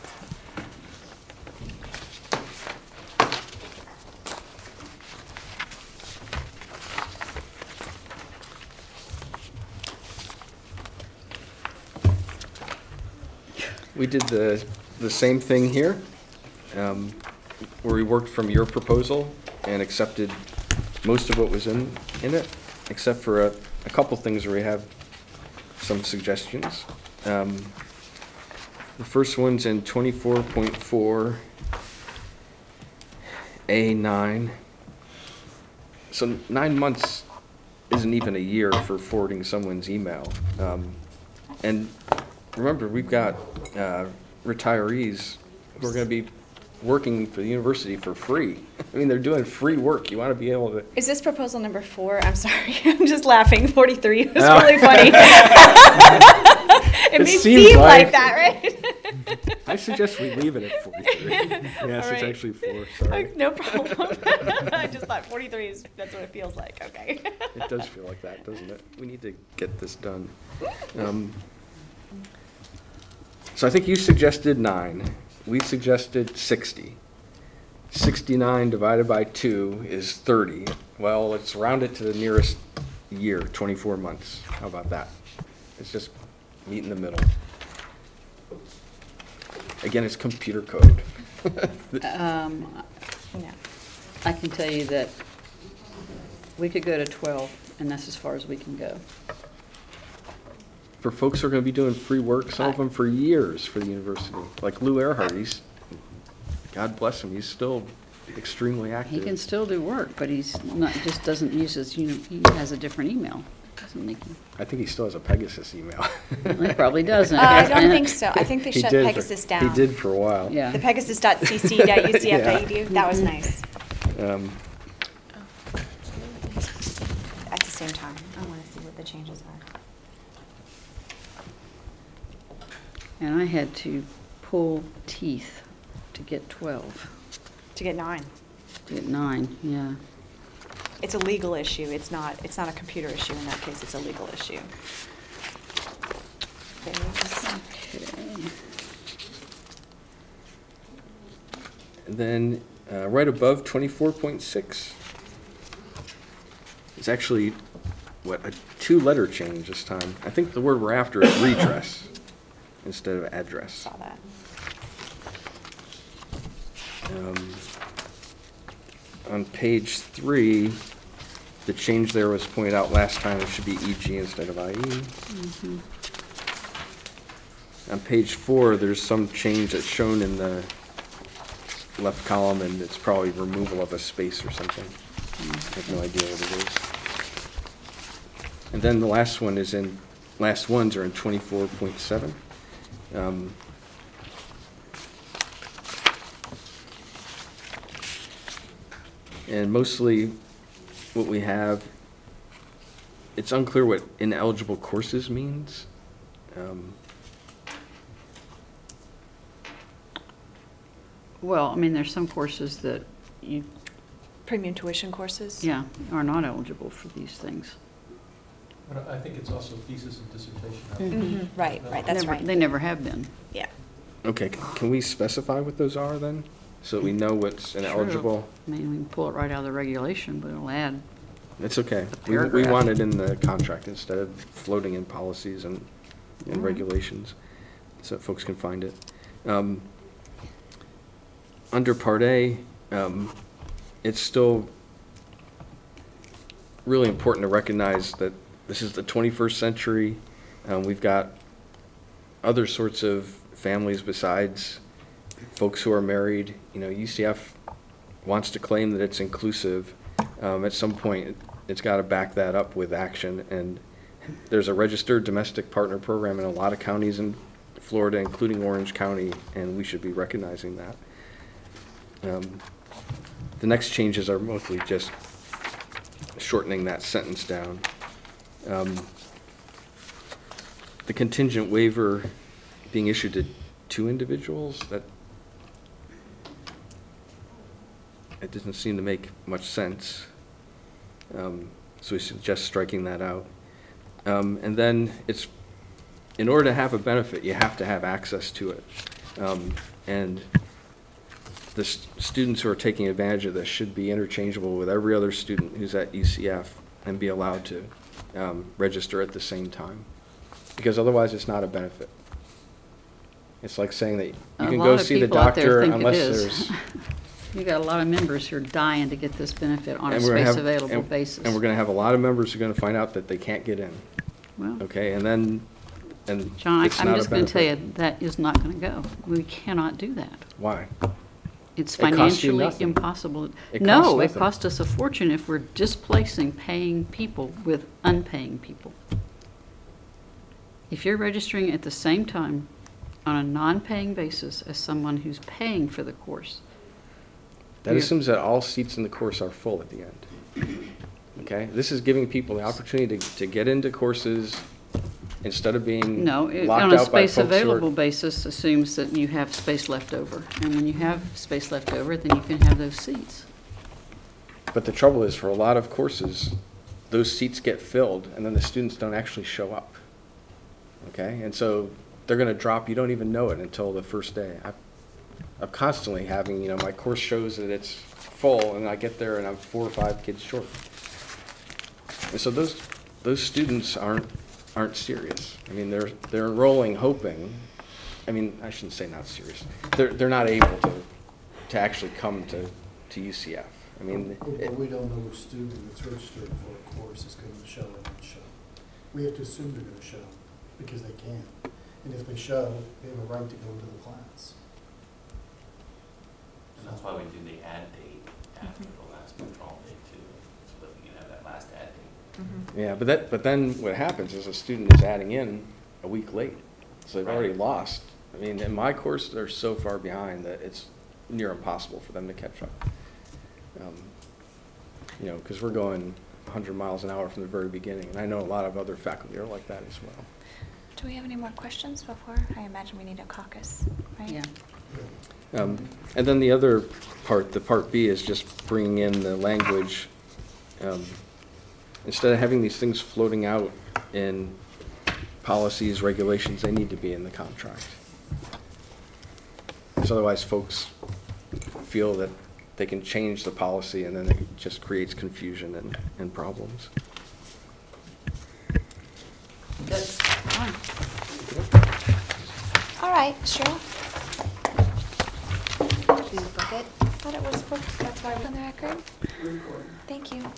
We did the, the same thing here, um, where we worked from your proposal and accepted most of what was in, in it, except for a, a couple things where we have some suggestions. Um, The first one's in twenty-four point four, A nine. So nine months isn't even a year for forwarding someone's email. Um, And remember, we've got uh, retirees who are going to be working for the university for free. I mean, they're doing free work. You want to be able to. Is this proposal number four? I'm sorry, I'm just laughing. forty-three was Oh. really funny. It It may seems seem like like- that, right? I suggest we leave it at forty-three. Yes, All it's right. actually four, sorry. No problem. I just thought forty-three is, that's what it feels like, okay. It does feel like that, doesn't it? We need to get this done. Um, So I think you suggested nine. We suggested sixty. sixty-nine divided by two is thirty. Well, let's round it to the nearest year, twenty-four months. How about that? It's just meet in the middle. Again, it's computer code. Um, No. I can tell you that we could go to twelve, and that's as far as we can go. For folks who are going to be doing free work, some of them for years for the university, like Lou Earhart, he's, God bless him, he's still extremely active. He can still do work, but he's not, just doesn't use his, you know, he has a different email. Doesn't make him, I think he still has a Pegasus email. he probably doesn't. Uh, I don't think so. I think they He shut did for- Pegasus down. He did for a while. Yeah. The pegasus dot c c dot u c f dot e d u, that was nice. Um, At the same time, I want to see what the changes are. And I had to pull teeth to get twelve, To get nine. to get nine, yeah. It's a legal issue. It's not, it's not a computer issue in that case. It's a legal issue. Okay, let's- Okay. And then, uh, right above twenty-four point six is actually, what, a two-letter change this time. I think the word we're after is redress instead of address. Saw that. Um, On page three, the change there was pointed out last time, it should be E G instead of I E. Mhm. On page four, there's some change that's shown in the left column, and it's probably removal of a space or something. I have no idea what it is. And then the last one is in, last ones are in twenty-four point seven. Um, And mostly what we have, it's unclear what ineligible courses means. Um, Well, I mean, there's some courses that you, Premium tuition courses? yeah, are not eligible for these things. But I think it's also thesis and dissertation. Mhm, right, right, that's Never- right. They never have been. Yeah. Okay, c- can we specify what those are then? So that we know what's ineligible? I mean, we can pull it right out of the regulation, but it'll add, It's okay. The We, we paragraph. want it in the contract instead of floating in policies and, and Alright. regulations, so that folks can find it. Um, Under Part A, um, it's still really important to recognize that this is the twenty-first century. Um, we've got other sorts of families besides folks who are married. You know, U C F wants to claim that it's inclusive. Um, at some point, it's got to back that up with action. And there's a registered domestic partner program in a lot of counties in Florida, including Orange County, and we should be recognizing that. Um, the next changes are mostly just shortening that sentence down. Um, the contingent waiver being issued to two individuals, that it doesn't seem to make much sense. Um, so we suggest striking that out. Um, and then it's, in order to have a benefit, you have to have access to it. Um, and the s- students who are taking advantage of this should be interchangeable with every other student who's at U C F and be allowed to um, register at the same time. Because otherwise, it's not a benefit. It's like saying that you a can lot go of see the people out there doctor think it unless is. there's. You got a lot of members who are dying to get this benefit on a and we're gonna space have- available and- basis. And we're gonna have a lot of members who are gonna find out that they can't get in, Well, okay? And then and John, I- it's I'm not a just going to tell benefit. you, that is not going to go. We cannot do that. Why? It's It costs you financially nothing. impossible. It No, costs it nothing. costs us a fortune if we're displacing paying people with unpaying people. If you're registering at the same time on a non-paying basis as someone who's paying for the course, That you're- assumes that all seats in the course are full at the end. Okay? This is giving people the opportunity to, to get into courses instead of being no, it- locked on a out by space folks who are- available basis assumes that you have space left over. And when you have space left over, then you can have those seats. But the trouble is, for a lot of courses, those seats get filled, and then the students don't actually show up. Okay? And so they're going to drop, you don't even know it until the first day. I've, I'm constantly having, you know, my course shows that it's full, and I get there and I'm four or five kids short. And so those, those students aren't, aren't serious. I mean, they're, they're enrolling hoping, I mean, I shouldn't say not serious. They're, they're not able to, to actually come to, to U C F. I mean, But it- but we don't know which student that's registered for a course is going to show or not show. We have to assume they're going to show, because they can. And if they show, they have a right to go into the class. And that's why we do the add date after the last withdrawal date too, so that we can have that last add date. Mhm. yeah, but that, but then what happens is a student is adding in a week late. So they've already lost. I mean, in my course, they're so far behind that it's near impossible for them to catch up. Um, You know, because we're going one hundred miles an hour from the very beginning, and I know a lot of other faculty are like that as well. Do we have any more questions before? I imagine we need a caucus, right? Yeah. Um, And then the other part, the part B, is just bringing in the language, um, instead of having these things floating out in policies, regulations, they need to be in the contract. Because otherwise folks feel that they can change the policy and then it just creates confusion and, and problems. That's fine. All right, Cheryl? Did you book it? I thought it was booked, that's why we're on the record. Thank you.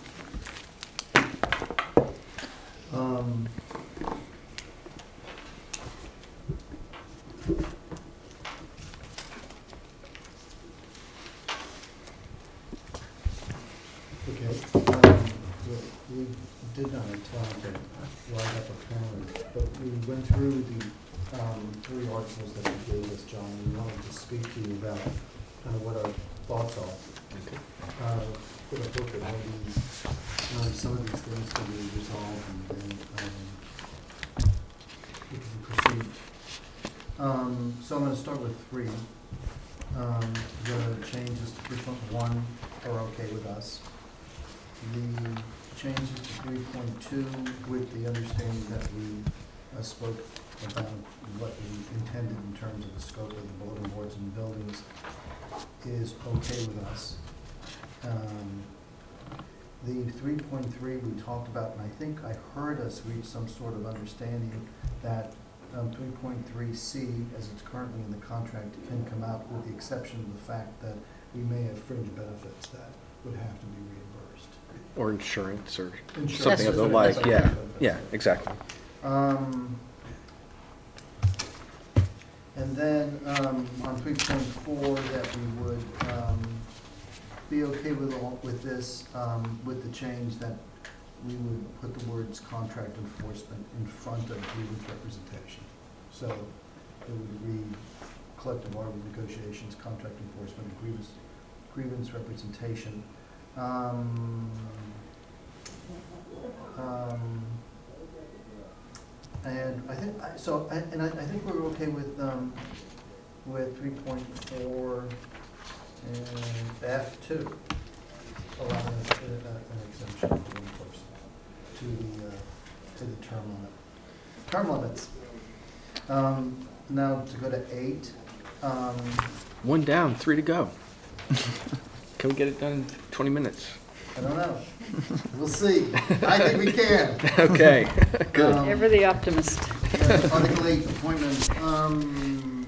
Um, Okay, um, we we did not have time to write up a plan, but we went through the, um, three articles that you gave us, John, and we wanted to speak to you about kind of what our thoughts are. Uh, for the book, and maybe, um, some of these things can be resolved and then, um, we can proceed. Um, so I'm gonna start with three. Um, the changes to three point one are okay with us. The changes to three point two, with the understanding that we uh, spoke about what we intended in terms of the scope of the bulletin boards and buildings, is okay with us. Um, The three point three we talked about, and I think I heard us reach some sort of understanding that um, three point three C, as it's currently in the contract, can come out with the exception of the fact that we may have fringe benefits that would have to be reimbursed. Or insurance or Insurance. something of the That's like, what- yeah, that's what- yeah, exactly. Um, and then, um, on three point four, that we would, um, be okay with all, with this, um, with the change that we would put the words contract enforcement in front of grievance representation. So it would read collective bargaining negotiations, contract enforcement, and grievance, grievance representation. Um, um, And I think, I- so, I- and I, I think we're okay with, um, with three point four and F two, allowing us a- a- an exemption to enforce, to the, uh, to the term limit. Term limits. Um, now to go to eight, um, One down, three to go. Can we get it done in twenty minutes? I don't know. We'll see. I think we can. Okay, good. Um, Ever the optimist. Yeah, Article eight, appointments, um,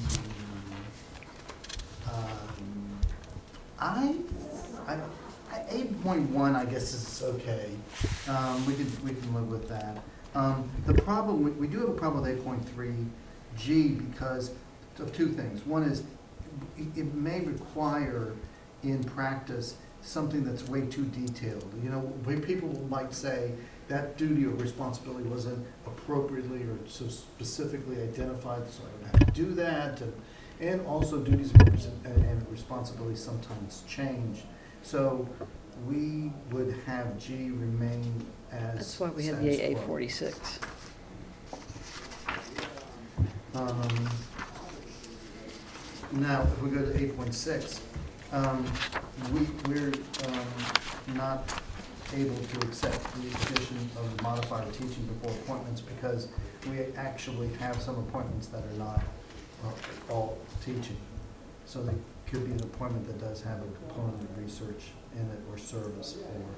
um, I, I, eight point one, I guess is okay. Um, we could, we can live with that. Um, the problem, we, we do have a problem with eight point three G because of two things. One is, it, it may require in practice something that's way too detailed. You know, when people might say that duty or responsibility wasn't appropriately or so specifically identified, so I would have to do that. And, and also duties and, and, and responsibilities sometimes change. So we would have G remain as That's why we have the status A quo. forty-six. Um, Now, if we go to eight point six, um, we, we're, um, not able to accept the addition of modified teaching before appointments because we actually have some appointments that are not uh, all teaching. So there could be an appointment that does have a component of research in it or service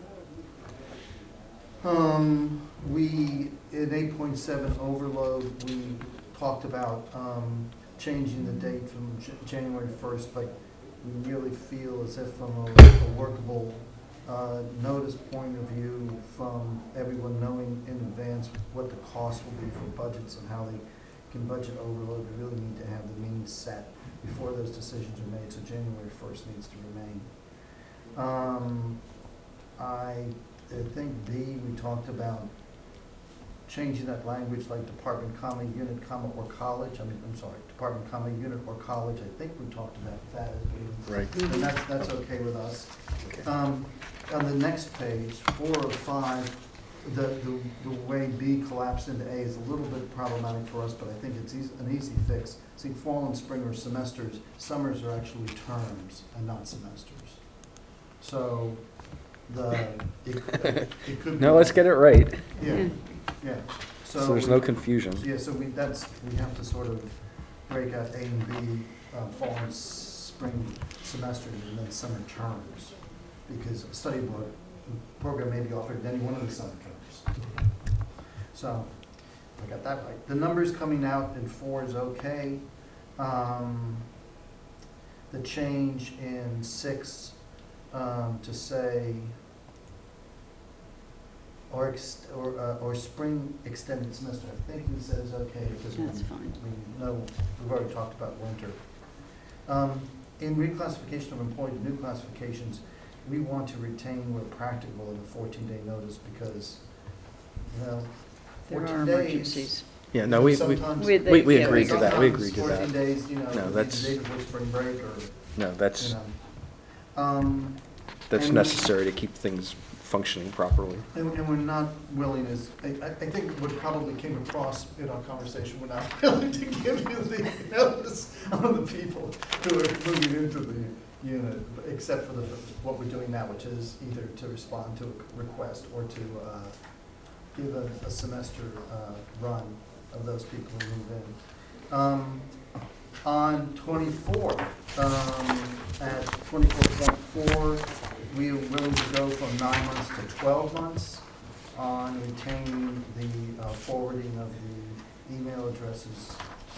or. Um, we, in eight point seven overload, we talked about, um, changing the date from J- January first, but we really feel as if from a, a workable, uh, notice point of view, from everyone knowing in advance what the cost will be for budgets and how they can budget overload, we really need to have the means set before those decisions are made, so January first needs to remain. Um, I, I think B, we talked about changing that language like department, comma, unit, comma, or college. I mean, I'm sorry, department, comma, unit, or college. I think we talked about that as being. Right. And that's, that's okay with us. Um, on the next page, four or five, the, the, the way B collapsed into A is a little bit problematic for us, but I think it's easy, an easy fix. See, fall and spring are semesters. Summers are actually terms and not semesters. So the, it, it could be. Now let's get it right, Yeah, yeah. So. so there's no confusion. Yeah, so we, that's, we have to sort of break out A and B, uh, fall and spring semesters and then summer terms. Because a study abroad program may be offered in any one of the summer terms. So, I got that right. The numbers coming out in four is okay. Um, the change in six, um, to say, or ex, or, uh, or spring extended semester, I think we said is okay, because we, That's fine. we know, we've already talked about winter. Um, in reclassification of employee to new classifications, we want to retain where practicable in the fourteen day notice because, you know, There fourteen are days. emergencies. Yeah, no, we, we, sometimes- We- we, we yeah, agreed to that, we sometimes agreed to that. Fourteen days, you know, No, maybe the that's- day before spring break or, No, you that's, know. Um, that's and- necessary to keep things functioning properly. And, and we're not willing as, I, I I think what probably came across in our conversation, we're not willing to give you the notice on the people who are moving into the unit, except for the, what we're doing now, which is either to respond to a request or to, uh, give a, a semester, uh, run of those people who move in. Um, on twenty-four, um, at twenty-four point four, we are willing to go from nine months to twelve months on retaining the uh, forwarding of the email addresses.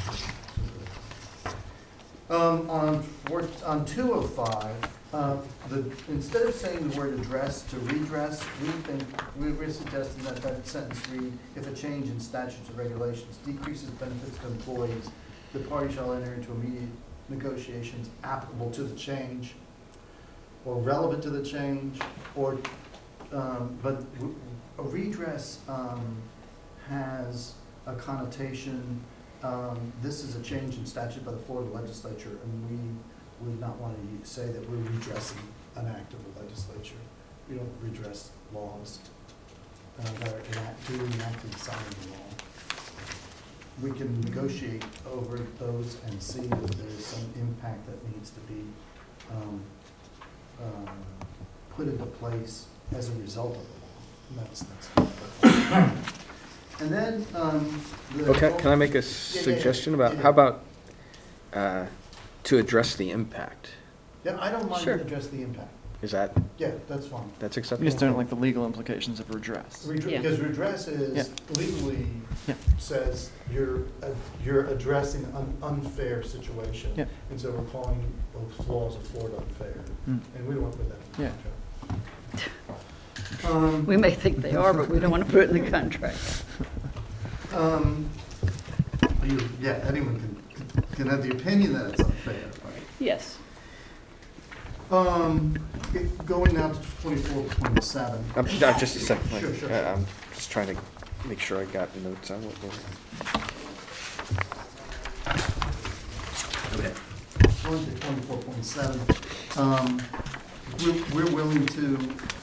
Um, on four, on two oh five, uh, the, instead of saying the word address to redress, we think, we we're suggesting that that sentence read, if a change in statutes or regulations decreases benefits to employees, the party shall enter into immediate negotiations applicable to the change, or relevant to the change, or, um, but w- a redress, um, has a connotation, um, this is a change in statute by the Florida legislature, and we would not want to say that we're redressing an act of the legislature. We don't redress laws, uh, that are enact, duly enacted, signing the law. We can negotiate over those and see if there's some impact that needs to be, um, um, put into place as a result of the law. And that's, that's. And then, um. the- Okay, can I make a yeah, suggestion yeah, about, yeah. how about, uh, to address the impact? Yeah, I don't mind Sure. address the impact. Is that, Yeah, that's fine. that's You acceptable? just don't like the legal implications of redress. Redre- Yeah. Because redress is Yeah. legally Yeah. says you're, uh, you're addressing an unfair situation. Yeah. And so we're calling those laws of Florida unfair, Mm. and we don't want to put that in the Yeah. contract. Um, We may think they are, but we don't want to put it in the contract. Um, you- Yeah, anyone can, can have the opinion that it's unfair, right? Yes. Um, it- going now to twenty-four point seven. Um, no, just a second, like, Sure, sure, uh, sure. I'm just trying to make sure I got the notes on what we're. Okay. Going to twenty-four point seven, um, we're, we're willing to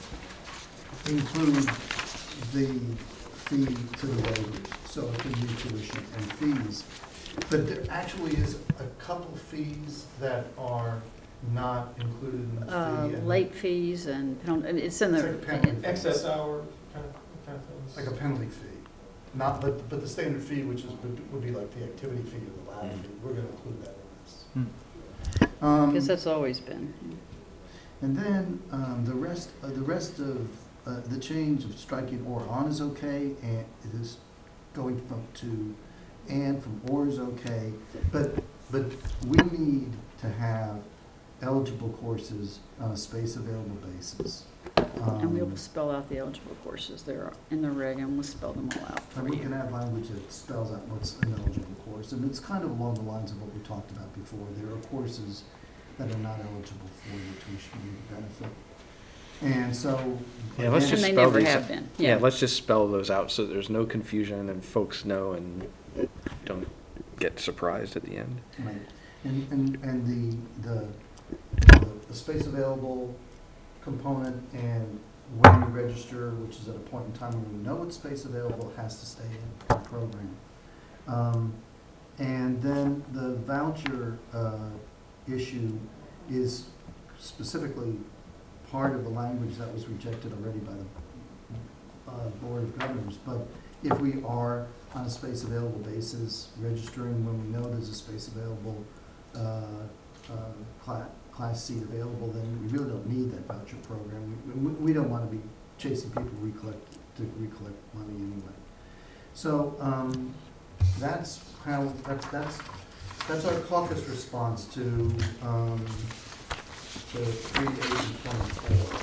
include the fee to the waivers, so it can be tuition and fees. But there actually is a couple fees that are not included in the fee. Uh, and- late fees and penalty, and it's in It's the. like a penalty. Excess hour kind of, kind of things. Like a penalty fee, not, but, but the standard fee, which is, would, would be like the activity fee or the lab fee, we're gonna include that in this. Um, Because that's always been. And then, um, the rest, uh, the rest of, uh, the change of striking or on is okay, and it is going from to and from or is okay, but, but we need to have eligible courses on a space available basis. And we'll Um, spell out the eligible courses there in the reg, and we'll spell them all out And for we can you. add language that spells out what's an eligible course, and it's kind of along the lines of what we talked about before. There are courses that are not eligible for the tuition aid benefit. And so. Yeah, let's again- just And they spell never these have out. been, Yeah, yeah. let's just spell those out so there's no confusion and folks know and don't get surprised at the end. Right. And, and, and the, the, the- the space available component and when you register, which is at a point in time when we know it's space available, has to stay in the program. Um, and then the voucher, uh, issue is specifically part of the language that was rejected already by the, uh, Board of Governors. But if we are on a space available basis, registering when we know there's a space available, uh, uh, class, class seat available, then we really don't need that voucher program. We, we, we don't wanna be chasing people to recollect, to recollect money anyway. So, um, that's how, that's, that's, that's our caucus response to, um, to three eight and twenty-four.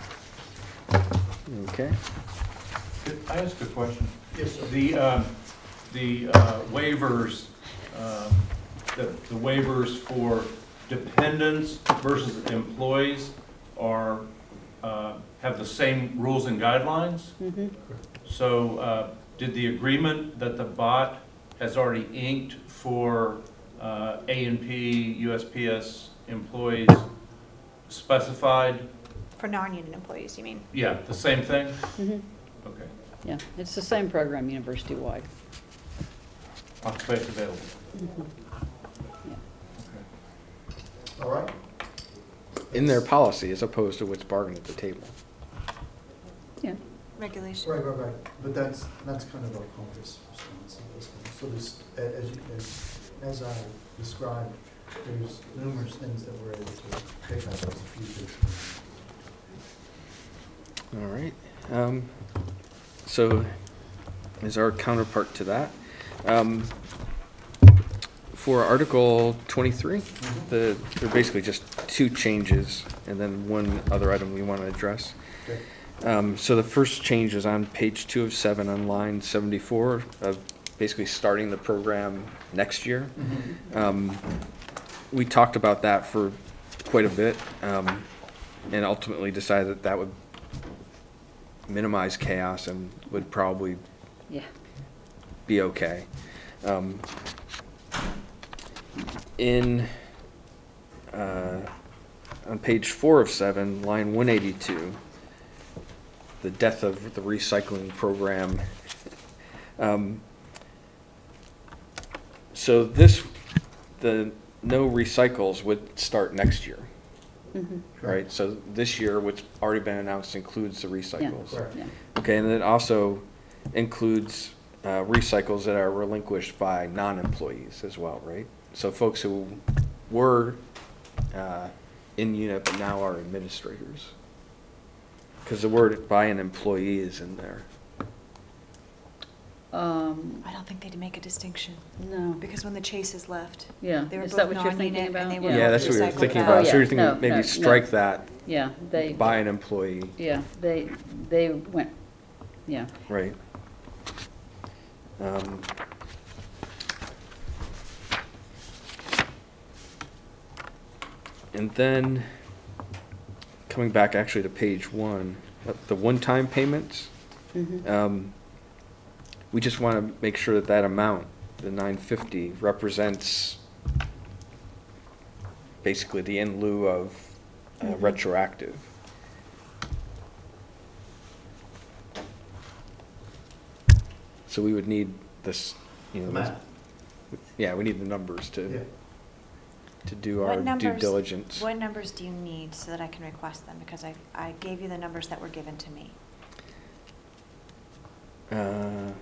Okay. Could I ask a question? Yes, sir. The, um, the uh, waivers, um, the the waivers for dependents versus employees are, uh, have the same rules and guidelines? Mhm. So uh, did the agreement that the B O T has already inked for uh, A and P, U S P S employees specified? For non-union employees, you mean? Yeah, the same thing? Mhm. Okay. Yeah, it's the same program university-wide. On space available. Mhm. Yeah. Okay. All right? In their policy as opposed to what's bargained at the table. Yeah. Regulation. Right, right, right, but that's, that's kind of our caucus response to this thing. So there's, a- as, you- as, as I described, there's numerous things that we're able to pick up as a few things. All right. Um, so is our counterpart to that. Um, for Article twenty-three, the, there are basically just two changes and then one other item we want to address. Okay. Um, so the first change is on page two of seven on line seventy-four of basically starting the program next year. Um, we talked about that for quite a bit, um, and ultimately decided that that would minimize chaos and would probably Yeah. be okay. Um, in, uh, on page four of seven, line one eighty-two, the death of the recycling program. Um, so this, the no recycles would start next year, Mhm. right? So this year, what's already been announced includes the recycles. Correct. Yeah. Okay, and it also includes uh, recycles that are relinquished by non-employees as well, right? So folks who were uh, in unit but now are administrators. Because the word by an employee is in there. Um, I don't think they'd make a distinction, no. because when the Chases left, Yeah, they were is that both what you're thinking non-unit about? and they were Yeah. Yeah, that's what we were recycled thinking back. about. Oh, So we were yeah. No, thinking maybe no, strike no. that Yeah, they, by an employee, yeah, they, they went, yeah. right? Um, And then, coming back actually to page one, uh, the one-time payments, Mhm. um, we just want to make sure that that amount, the nine fifty, represents basically the in lieu of uh, Mhm. retroactive. So we would need this, you know, this- Math. yeah, we need the numbers Yeah. to, to do What our due numbers- diligence. What numbers do you need so that I can request them? Because I, I gave you the numbers that were given to me. Uh,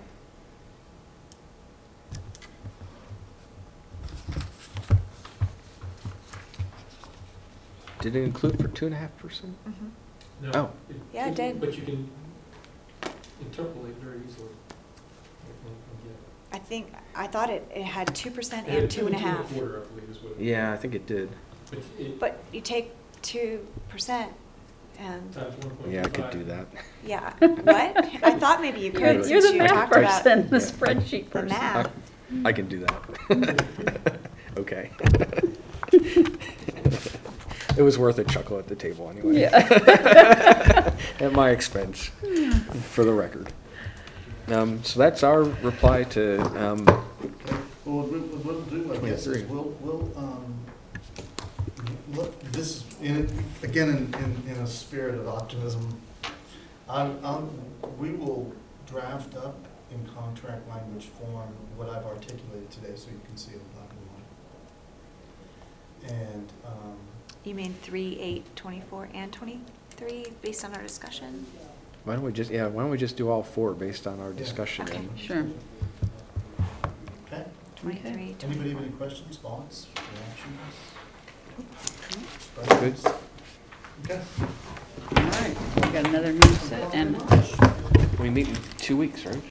Did it include for two and a half percent? No. Oh. Yeah, it did. But you can interpolate very easily. and- and get it. I think, I thought it, it had two percent It had and two and a two half. quarter, I believe, is what it. Yeah, I think it did. But it, But you take two percent and, times one point two five. Yeah, I could do that. yeah, what? I thought maybe you You're could, you're since the you math talked about person, the Yeah. spreadsheet the person. math. I can do that. Okay. It was worth a chuckle at the table anyway. Yeah. At my expense, for the record. Um, so that's our reply to, um, Okay, well, what what we'll do, I guess, is twenty-three. we'll, we'll, um, look, this, in, again, in, in, in a spirit of optimism, I'm, I'm, we will draft up in contract language form what I've articulated today, so you can see it in black and white. And, um, You mean three, eight, twenty-four, and twenty-three, based on our discussion? why don't we just, yeah, why don't we just do all four based on our Yeah. discussion? Okay. and- Sure. okay, Twenty-three, anybody have twenty-four. any questions, thoughts, reactions? Good. Questions? Okay. All right, we got another new set, and We meet in two weeks, right?